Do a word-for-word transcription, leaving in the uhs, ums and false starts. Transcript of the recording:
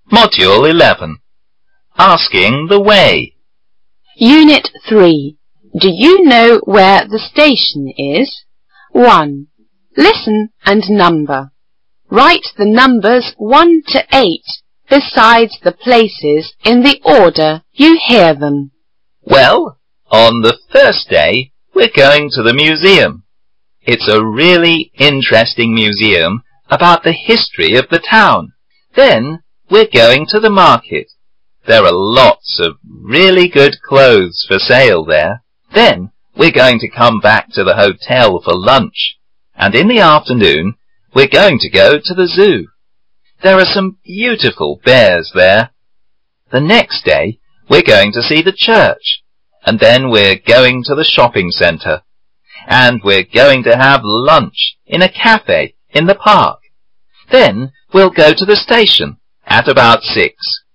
Module eleven. Asking the way. Unit three. Do you know where the station is? one. Listen and number. Write the numbers one to eight besides the places in the order you hear them. Well, on the first day, we're going to the museum. It's a really interesting museum about the history of the town. Then we're going to the market. There are lots of really good clothes for sale there. Then we're going to come back to the hotel for lunch. And in the afternoon, we're going to go to the zoo. There are some beautiful bears there. The next day, we're going to see the church. And then we're going to the shopping centre. And we're going to have lunch in a cafe in the park. Then we'll go to the station at about six.